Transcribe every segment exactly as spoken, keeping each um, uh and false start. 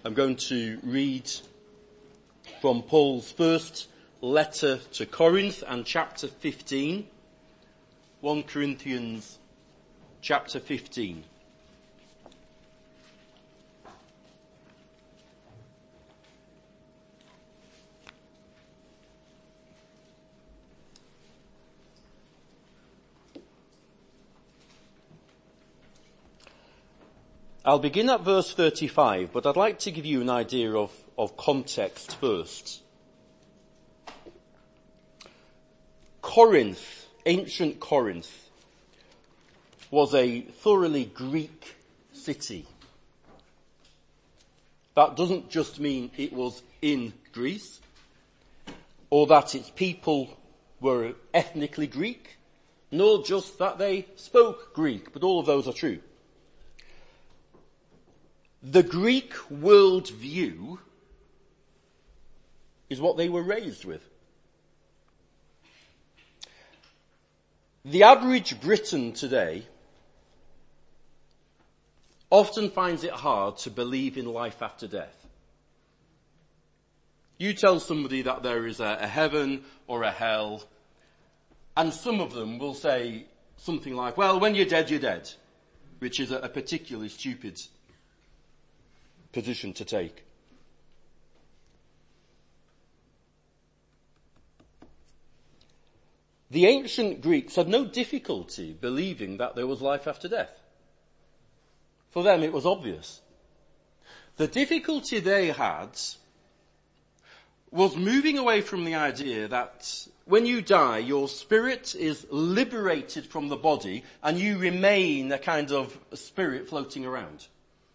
I'm going to read from Paul's first letter to Corinth and chapter fifteen. First Corinthians chapter fifteen. I'll begin at verse thirty-five, but I'd like to give you an idea of, of context first. Corinth, ancient Corinth, was a thoroughly Greek city. That doesn't just mean it was in Greece, or that its people were ethnically Greek, nor just that they spoke Greek, but all of those are true. The Greek worldview is what they were raised with. The average Briton today often finds it hard to believe in life after death. You tell somebody that there is a, a heaven or a hell, and some of them will say something like, well, when you're dead, you're dead, which is a, a particularly stupid position to take. The ancient Greeks had no difficulty believing that there was life after death. For them it was obvious. The difficulty they had was moving away from the idea that when you die, your spirit is liberated from the body and you remain a kind of spirit floating around.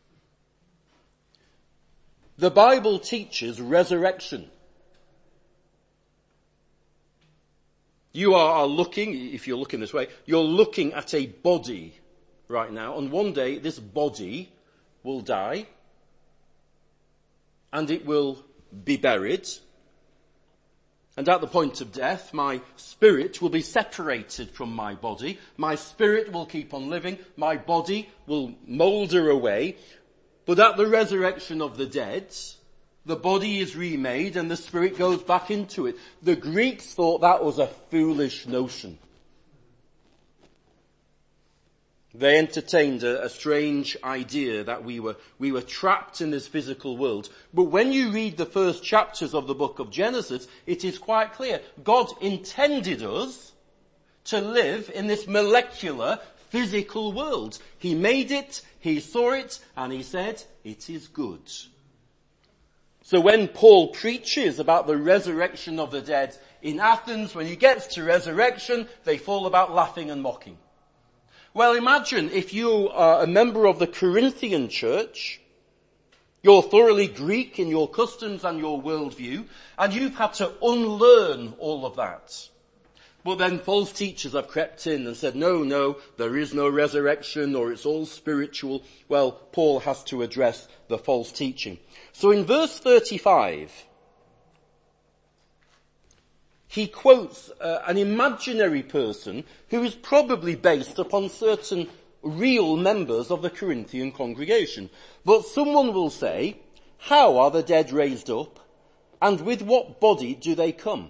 The Bible teaches resurrection. You are looking, if you're looking this way, you're looking at a body right now, and one day this body will die, and it will be buried, and at the point of death, my spirit will be separated from my body, my spirit will keep on living, my body will moulder away, but at the resurrection of the dead, the body is remade and the spirit goes back into it. The Greeks thought that was a foolish notion. They entertained a, a strange idea that we were, we were trapped in this physical world. But when you read the first chapters of the book of Genesis, it is quite clear. God intended us to live in this molecular, physical world. He made it, he saw it, and he said, it is good. So when Paul preaches about the resurrection of the dead in Athens, when he gets to resurrection, they fall about laughing and mocking. Well, imagine if you are a member of the Corinthian church, you're thoroughly Greek in your customs and your worldview, and you've had to unlearn all of that. But then false teachers have crept in and said, no, no, there is no resurrection, or it's all spiritual. Well, Paul has to address the false teaching. So in verse thirty-five, he quotes uh, an imaginary person who is probably based upon certain real members of the Corinthian congregation. But someone will say, how are the dead raised up, and with what body do they come?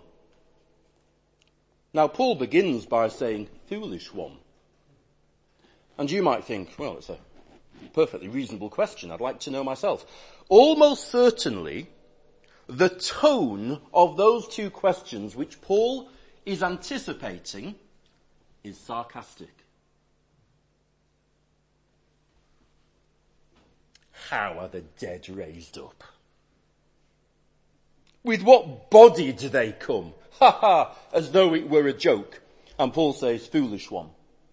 Now, Paul begins by saying, foolish one. And you might think, well, it's a perfectly reasonable question. I'd like to know myself. Almost certainly, the tone of those two questions which Paul is anticipating is sarcastic. How are the dead raised up? With what body do they come? Ha ha, as though it were a joke. And Paul says, foolish one.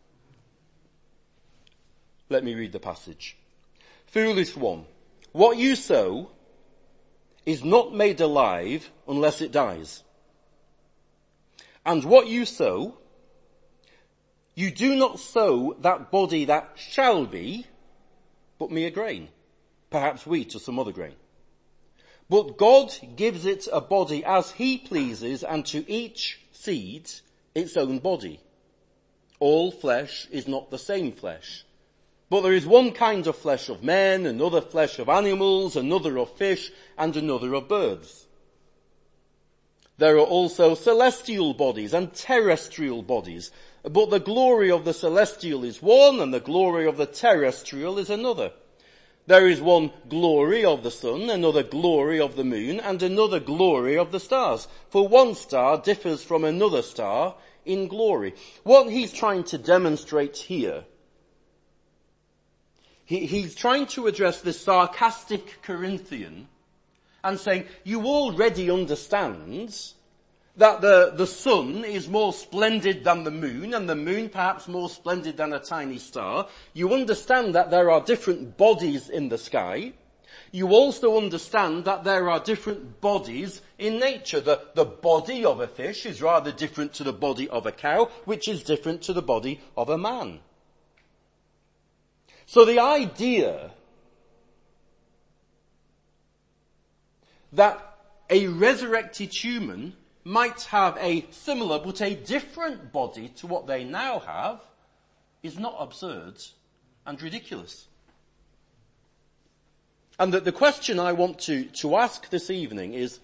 Let me read the passage. Foolish one, what you sow is not made alive unless it dies. And what you sow, you do not sow that body that shall be, but mere grain, perhaps wheat or some other grain. But God gives it a body as he pleases, and to each seed its own body. All flesh is not the same flesh, But there is one kind of flesh of men, another flesh of animals, another of fish, and another of birds. There are also celestial bodies and terrestrial bodies, but the glory of the celestial is one, and the glory of the terrestrial is another. There is one glory of the sun, another glory of the moon, and another glory of the stars. For one star differs from another star in glory. What he's trying to demonstrate here, he, he's trying to address this sarcastic Corinthian and saying, you already understand that the, the sun is more splendid than the moon, and the moon perhaps more splendid than a tiny star. You understand that there are different bodies in the sky. You also understand that there are different bodies in nature. The, the body of a fish is rather different to the body of a cow, which is different to the body of a man. So the idea that a resurrected human might have a similar but a different body to what they now have is not absurd and ridiculous. And that the question I want to, to ask this evening is,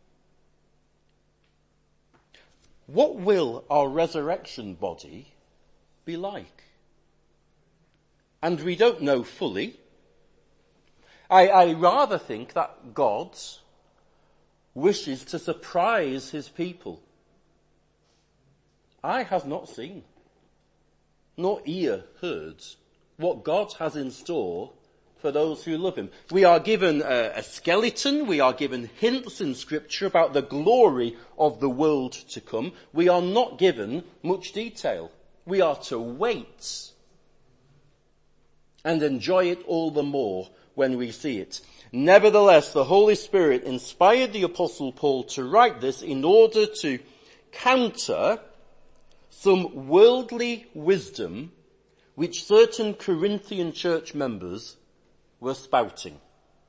what will our resurrection body be like? And we don't know fully. I, I rather think that God wishes to surprise his people. I have not seen, nor ear heard, what God has in store for those who love him. We are given a, a skeleton, we are given hints in scripture about the glory of the world to come. We are not given much detail. We are to wait and enjoy it all the more when we see it. Nevertheless, the Holy Spirit inspired the Apostle Paul to write this in order to counter some worldly wisdom which certain Corinthian church members were spouting.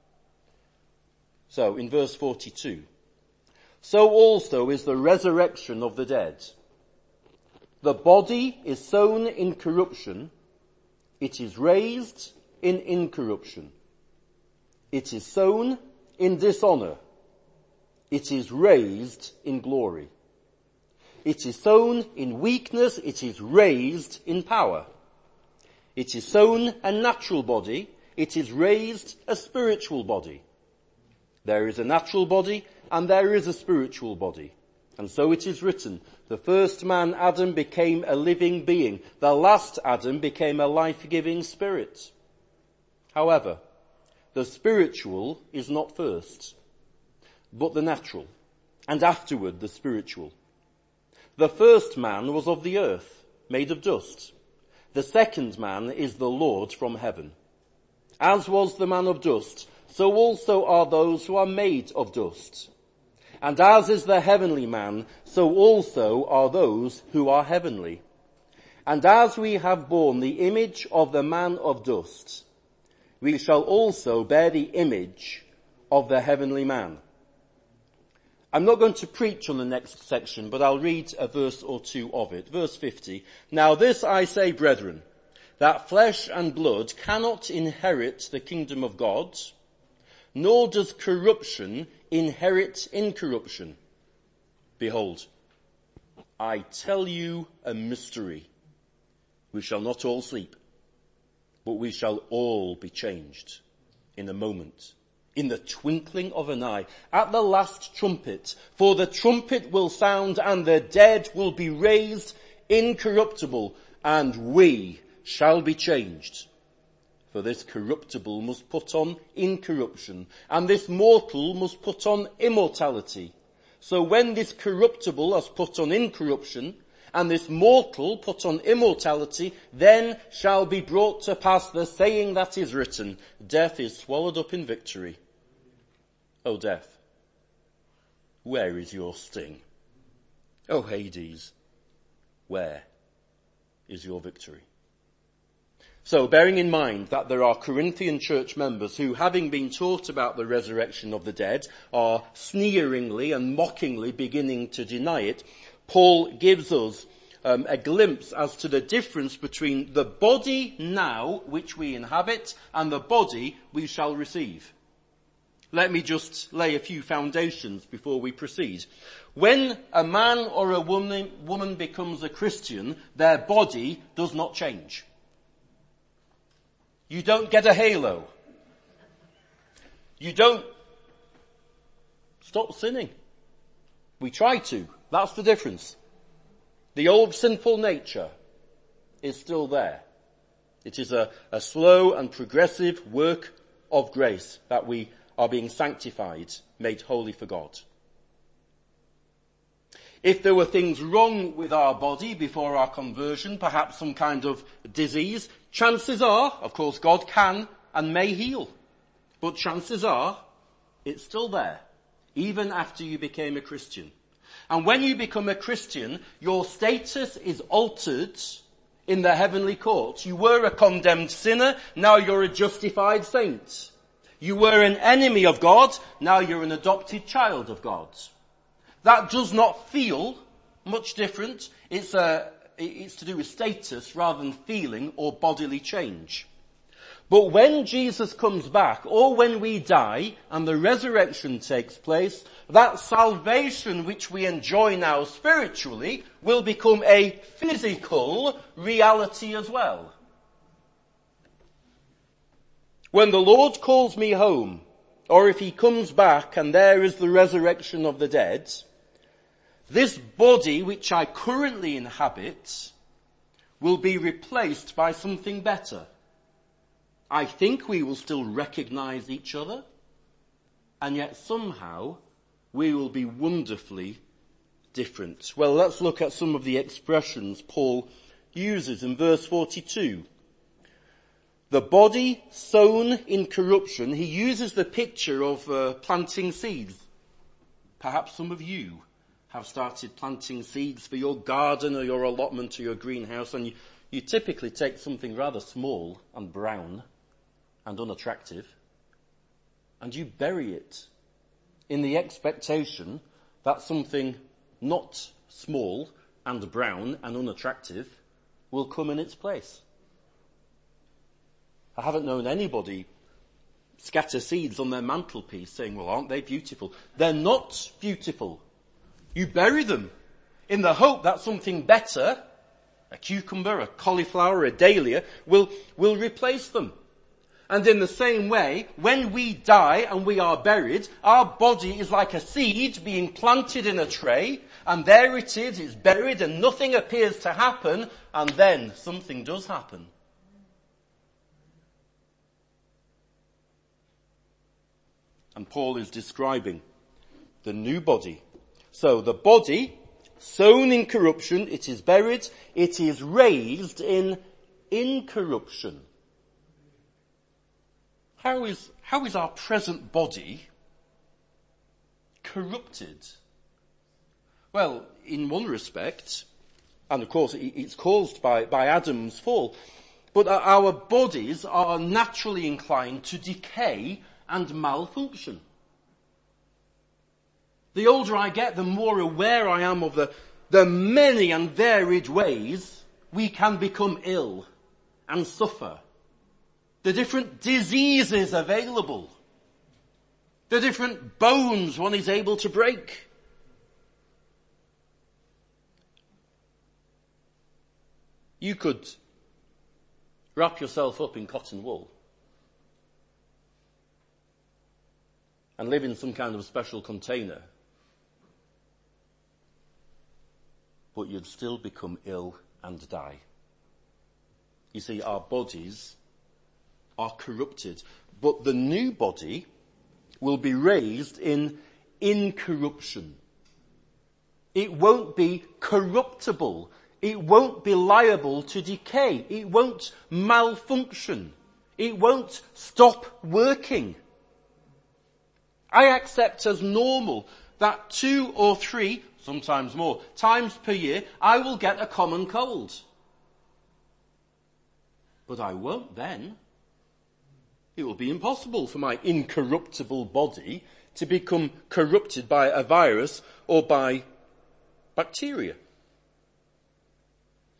So, in verse forty-two, so also is the resurrection of the dead. The body is sown in corruption, it is raised in incorruption. It is sown in dishonor. It is raised in glory. It is sown in weakness. It is raised in power. It is sown a natural body. It is raised a spiritual body. There is a natural body and there is a spiritual body. And so it is written, the first man, Adam, became a living being. The last Adam became a life-giving spirit. However, the spiritual is not first, but the natural, and afterward the spiritual. The first man was of the earth, made of dust. The second man is the Lord from heaven. As was the man of dust, so also are those who are made of dust. And as is the heavenly man, so also are those who are heavenly. And as we have borne the image of the man of dust, we shall also bear the image of the heavenly man. I'm not going to preach on the next section, but I'll read a verse or two of it. Verse fifty. Now this I say, brethren, that flesh and blood cannot inherit the kingdom of God, nor does corruption inherit incorruption. Behold, I tell you a mystery. We shall not all sleep, but we shall all be changed in a moment, in the twinkling of an eye, at the last trumpet. For the trumpet will sound, and the dead will be raised incorruptible, and we shall be changed. For this corruptible must put on incorruption, and this mortal must put on immortality. So when this corruptible has put on incorruption, and this mortal put on immortality, then shall be brought to pass the saying that is written, death is swallowed up in victory. O death, where is your sting? O Hades, where is your victory? So, bearing in mind that there are Corinthian church members who, having been taught about the resurrection of the dead, are sneeringly and mockingly beginning to deny it, Paul gives us um, a glimpse as to the difference between the body now which we inhabit and the body we shall receive. Let me just lay a few foundations before we proceed. When a man or a woman, woman becomes a Christian, their body does not change. You don't get a halo. You don't stop sinning. We try to. That's the difference. The old sinful nature is still there. It is a, a slow and progressive work of grace that we are being sanctified, made holy for God. If there were things wrong with our body before our conversion, perhaps some kind of disease, chances are, of course, God can and may heal. But chances are, it's still there, even after you became a Christian. And when you become a Christian, your status is altered in the heavenly courts. You were a condemned sinner, now you're a justified saint. You were an enemy of God, now you're an adopted child of God. That does not feel much different. It's, a, it's to do with status rather than feeling or bodily change. But when Jesus comes back, or when we die and the resurrection takes place, that salvation which we enjoy now spiritually will become a physical reality as well. When the Lord calls me home, or if he comes back and there is the resurrection of the dead, this body which I currently inhabit will be replaced by something better. I think we will still recognize each other, and yet somehow we will be wonderfully different. Well, let's look at some of the expressions Paul uses in verse forty-two. The body sown in corruption, he uses the picture of uh, planting seeds. Perhaps some of you have started planting seeds for your garden or your allotment or your greenhouse, and you, you typically take something rather small and brown and unattractive, and you bury it in the expectation that something not small and brown and unattractive will come in its place. I haven't known anybody scatter seeds on their mantelpiece saying, well, aren't they beautiful? They're not beautiful. You bury them in the hope that something better, a cucumber, a cauliflower, a dahlia, will, will replace them. And in the same way, when we die and we are buried, our body is like a seed being planted in a tray, and there it is, it's buried and nothing appears to happen, and then something does happen. And Paul is describing the new body. So the body, sown in corruption, it is buried, it is raised in incorruption. How is, how is our present body corrupted? Well, in one respect, and of course it's caused by, by Adam's fall, but our bodies are naturally inclined to decay and malfunction. The older I get, the more aware I am of the, the many and varied ways we can become ill and suffer. The different diseases available. The different bones one is able to break. You could wrap yourself up in cotton wool and live in some kind of special container, but you'd still become ill and die. You see, our bodies are corrupted, but the new body will be raised in incorruption. It won't be corruptible. It won't be liable to decay. It won't malfunction. It won't stop working. I accept as normal that two or three, sometimes more, times per year I will get a common cold. But I won't then. It will be impossible for my incorruptible body to become corrupted by a virus or by bacteria.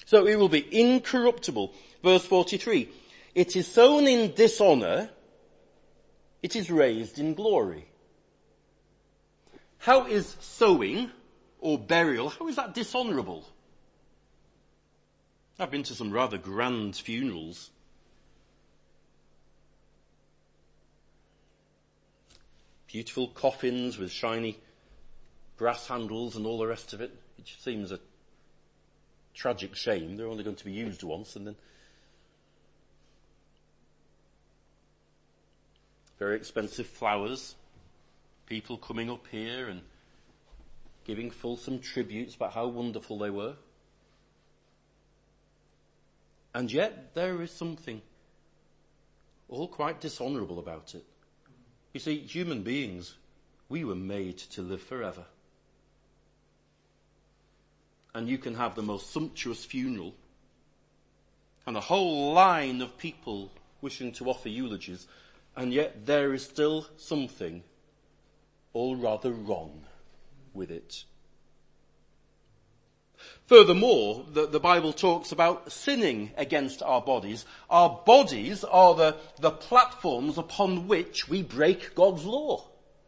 So it will be incorruptible. Verse forty-three. It is sown in dishonor, it is raised in glory. How is sowing or burial, how is that dishonorable? I've been to some rather grand funerals. Beautiful coffins with shiny brass handles and all the rest of it. It just seems a tragic shame. They're only going to be used once and then. Very expensive flowers. People coming up here and giving fulsome tributes about how wonderful they were. And yet there is something all quite dishonourable about it. You see, human beings, we were made to live forever. And you can have the most sumptuous funeral and a whole line of people wishing to offer eulogies, and yet there is still something all rather wrong with it. Furthermore, the, the Bible talks about sinning against our bodies. Our bodies are the, the platforms upon which we break God's law.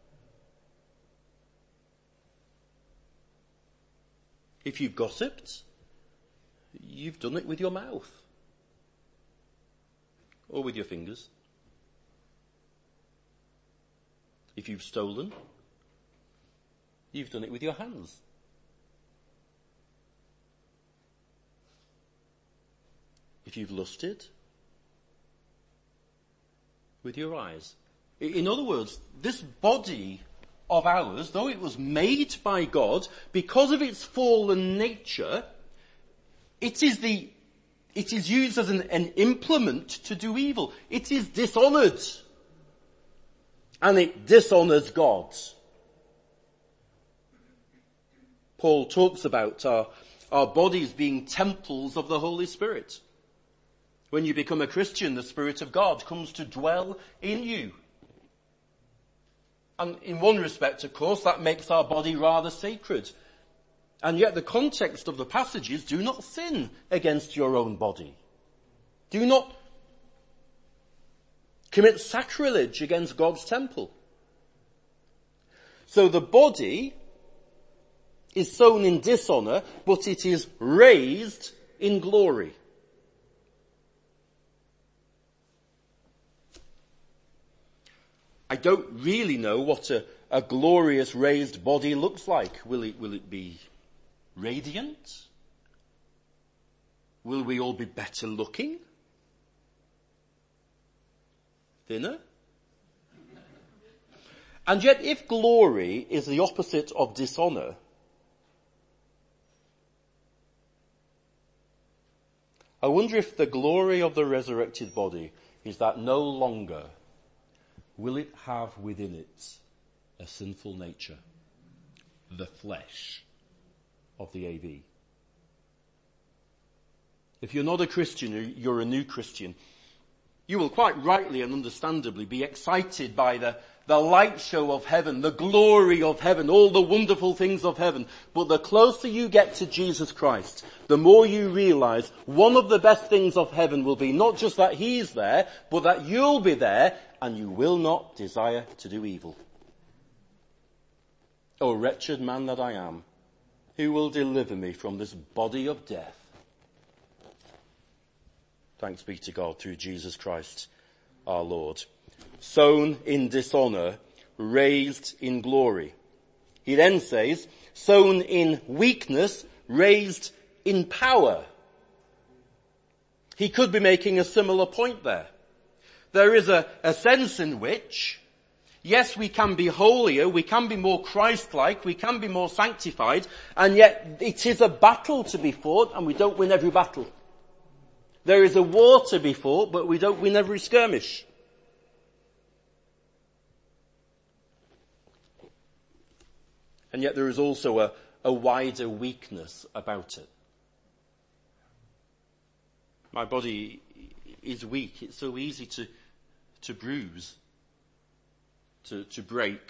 If you've gossiped, you've done it with your mouth. Or with your fingers. If you've stolen, you've done it with your hands. If you've lusted, with your eyes. In other words, this body of ours, though it was made by God, because of its fallen nature, it is the, it is used as an, an implement to do evil. It is dishonoured. And it dishonours God. Paul talks about our, our bodies being temples of the Holy Spirit. When you become a Christian, the Spirit of God comes to dwell in you. And in one respect, of course, that makes our body rather sacred. And yet the context of the passage is, do not sin against your own body. Do not commit sacrilege against God's temple. So the body is sown in dishonour, but it is raised in glory. I don't really know what a, a glorious raised body looks like. Will it, will it be radiant? Will we all be better looking? Thinner? And yet if glory is the opposite of dishonour, I wonder if the glory of the resurrected body is that no longer will it have within it a sinful nature, the flesh of the A V. If you're not a Christian, you're a new Christian, you will quite rightly and understandably be excited by the, the light show of heaven, the glory of heaven, all the wonderful things of heaven. But the closer you get to Jesus Christ, the more you realize one of the best things of heaven will be not just that He's there, but that you'll be there and you will not desire to do evil. O wretched man that I am, who will deliver me from this body of death? Thanks be to God through Jesus Christ our Lord. Sown in dishonour, raised in glory. He then says, sown in weakness, raised in power. He could be making a similar point there. There is a, a sense in which, yes, we can be holier, we can be more Christ-like, we can be more sanctified, and yet it is a battle to be fought, and we don't win every battle. There is a war to be fought, but we don't win every skirmish. And yet there is also a, a wider weakness about it. My body is weak. It's so easy to, to bruise, to, to break,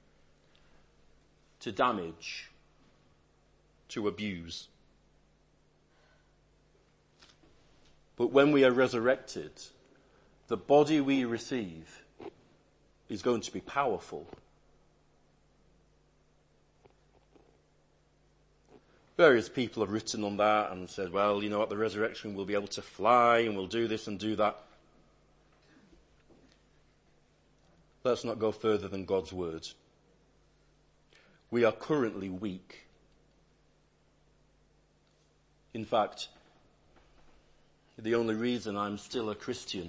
to damage, to abuse. But when we are resurrected, the body we receive is going to be powerful. Various people have written on that and said, well, you know, at the resurrection we'll be able to fly and we'll do this and do that. Let's not go further than God's word. We are currently weak. In fact, the only reason I'm still a Christian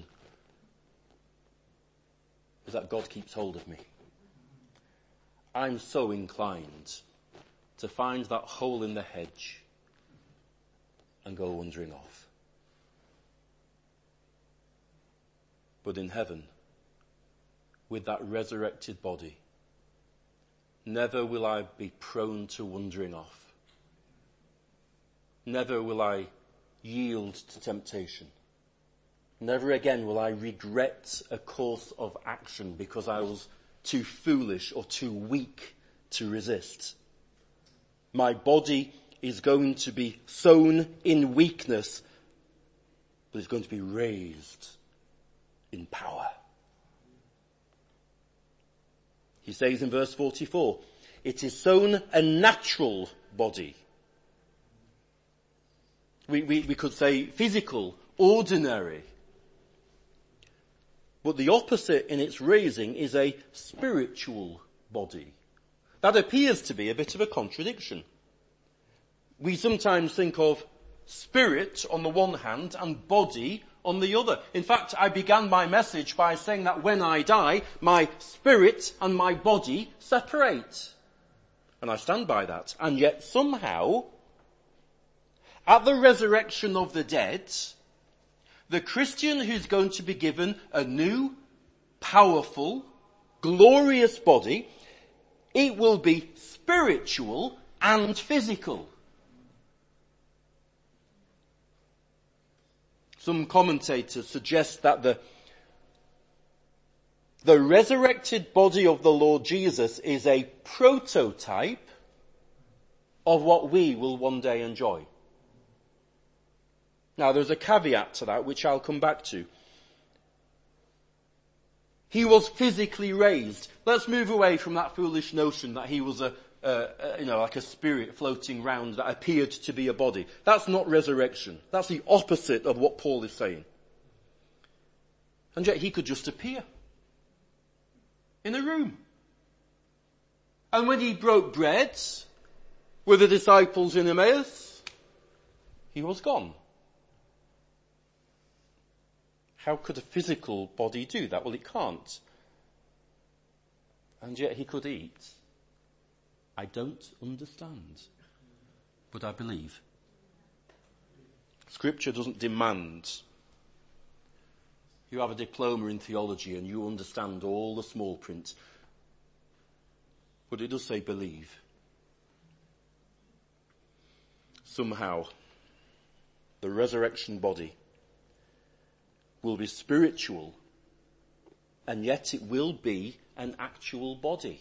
is that God keeps hold of me. I'm so inclined to find that hole in the hedge and go wandering off. But in heaven, with that resurrected body, never will I be prone to wandering off. Never will I yield to temptation. Never again will I regret a course of action because I was too foolish or too weak to resist. My body is going to be sown in weakness, but it's going to be raised in power. He says in verse forty-four, it is sown a natural body. We, we, we could say physical, ordinary. But the opposite in its raising is a spiritual body. That appears to be a bit of a contradiction. We sometimes think of spirit on the one hand and body on the other. In fact, I began my message by saying that when I die, my spirit and my body separate. And I stand by that. And yet somehow, at the resurrection of the dead, the Christian who's going to be given a new, powerful, glorious body, it will be spiritual and physical. Some commentators suggest that the, the resurrected body of the Lord Jesus is a prototype of what we will one day enjoy. Now there's a caveat to that which I'll come back to. He was physically raised. Let's move away from that foolish notion that he was a, uh, uh, you know, like a spirit floating round that appeared to be a body. That's not resurrection. That's the opposite of what Paul is saying. And yet he could just appear in a room. And when he broke bread with the disciples in Emmaus, he was gone. How could a physical body do that? Well, it can't. And yet he could eat. I don't understand, but I believe. Scripture doesn't demand you have a diploma in theology and you understand all the small print. But it does say believe. Somehow, the resurrection body will be spiritual, and yet it will be an actual body.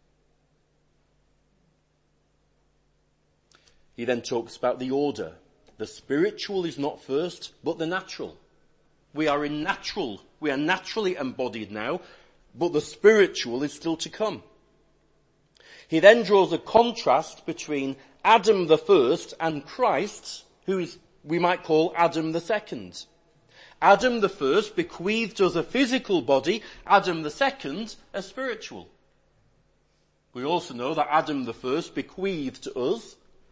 He then talks about the order. The spiritual is not first, but the natural. We are in natural, we are naturally embodied now, but the spiritual is still to come. He then draws a contrast between Adam the first and Christ, who is, we might call Adam the second. Adam the first bequeathed us a physical body, Adam the second a spiritual. We also know that Adam the first bequeathed to us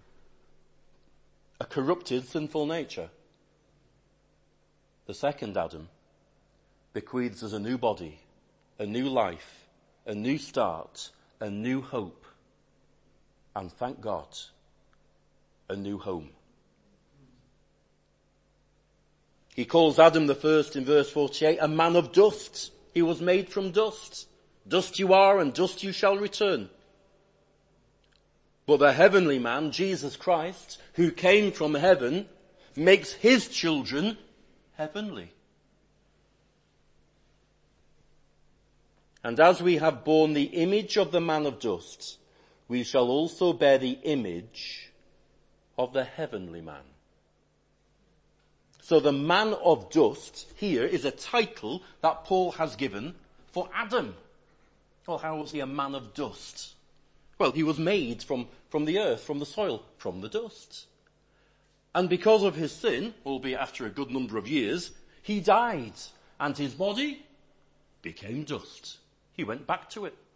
a corrupted sinful nature. The second Adam bequeaths us a new body, a new life, a new start, a new hope, and thank God, a new home. He calls Adam the first in verse forty-eight a man of dust. He was made from dust. Dust you are and dust you shall return. But the heavenly man, Jesus Christ, who came from heaven, makes his children heavenly. And as we have borne the image of the man of dust, we shall also bear the image of the heavenly man. So the man of dust here is a title that Paul has given for Adam. Well, how was he a man of dust? Well, he was made from, from the earth, from the soil, from the dust. And because of his sin, albeit after a good number of years, he died, and his body became dust. He went back to it.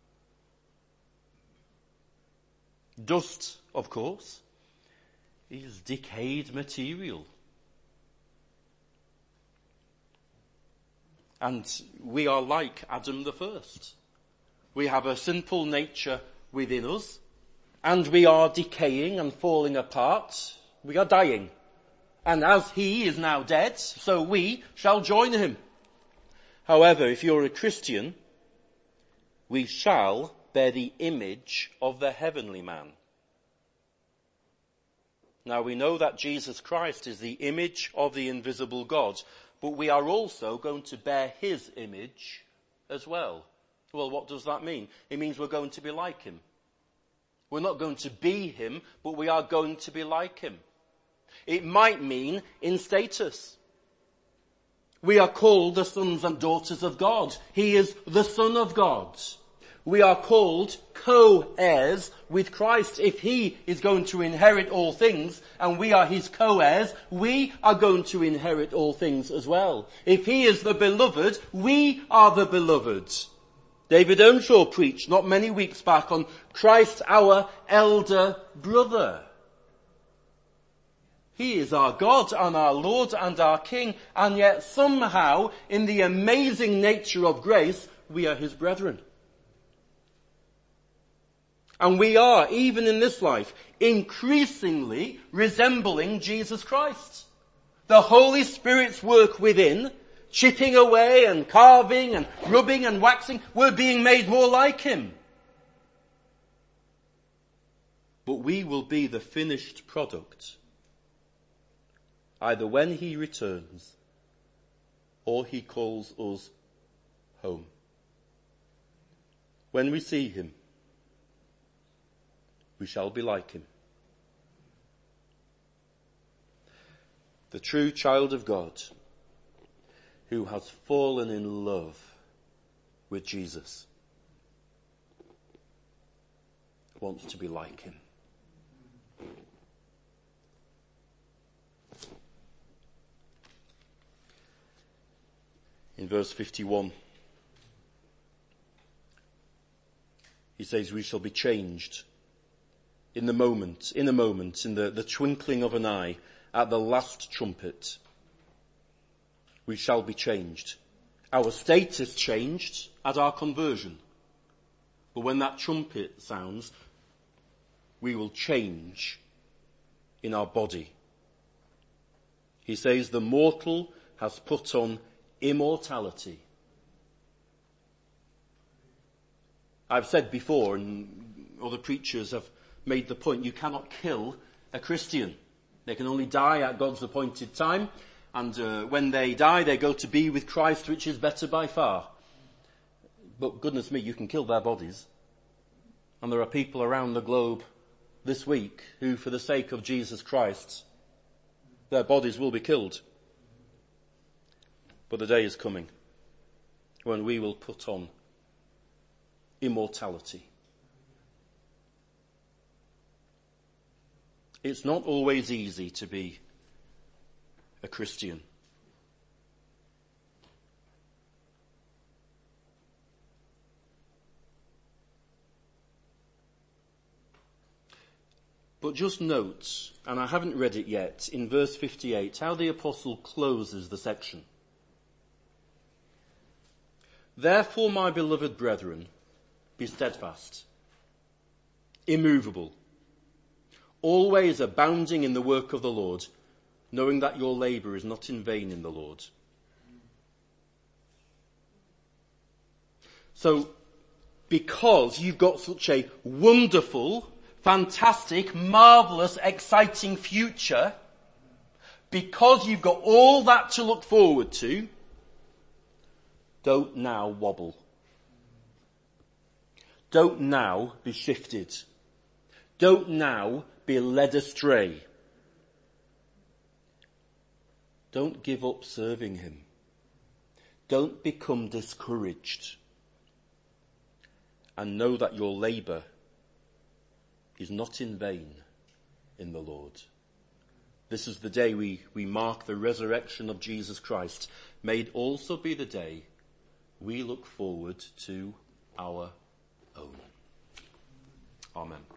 Dust, of course, is decayed material. And we are like Adam the first. We have a sinful nature within us, and we are decaying and falling apart. We are dying. And as he is now dead, so we shall join him. However, if you're a Christian, we shall bear the image of the heavenly man. Now we know that Jesus Christ is the image of the invisible God, but we are also going to bear his image as well. Well, what does that mean? It means we're going to be like him. We're not going to be him, but we are going to be like him. It might mean in status. We are called the sons and daughters of God. He is the Son of God. We are called co-heirs with Christ. If he is going to inherit all things and we are his co-heirs, we are going to inherit all things as well. If he is the beloved, we are the beloved. David Earnshaw preached not many weeks back on Christ our elder brother. He is our God and our Lord and our King, and yet somehow in the amazing nature of grace, we are his brethren. And we are, even in this life, increasingly resembling Jesus Christ. The Holy Spirit's work within, chipping away and carving and rubbing and waxing, we're being made more like him. But we will be the finished product, either when he returns or he calls us home. When we see him, we shall be like him. The true child of God who has fallen in love with Jesus wants to be like him. In verse fifty-one, he says, we shall be changed in the moment, in a moment, in the, the twinkling of an eye, at the last trumpet. We shall be changed. Our state is changed at our conversion. But when that trumpet sounds, we will change in our body. He says the mortal has put on immortality. I've said before, and other preachers have made the point, you cannot kill a Christian. They can only die at God's appointed time, and uh, when they die they go to be with Christ, which is better by far. But goodness me, you can kill their bodies. And there are people around the globe this week who, for the sake of Jesus Christ, their bodies will be killed. But the day is coming when we will put on immortality. It's not always easy to be a Christian. But just note, and I haven't read it yet, in verse fifty-eight, how the apostle closes the section. Therefore, my beloved brethren, be steadfast, immovable, always abounding in the work of the Lord, knowing that your labour is not in vain in the Lord. So, because you've got such a wonderful, fantastic, marvellous, exciting future, because you've got all that to look forward to, don't now wobble. Don't now be shifted. Don't now be led astray. Don't give up serving him. Don't become discouraged. And know that your labour is not in vain in the Lord. This is the day we, we mark the resurrection of Jesus Christ. May it also be the day we look forward to our own. Amen.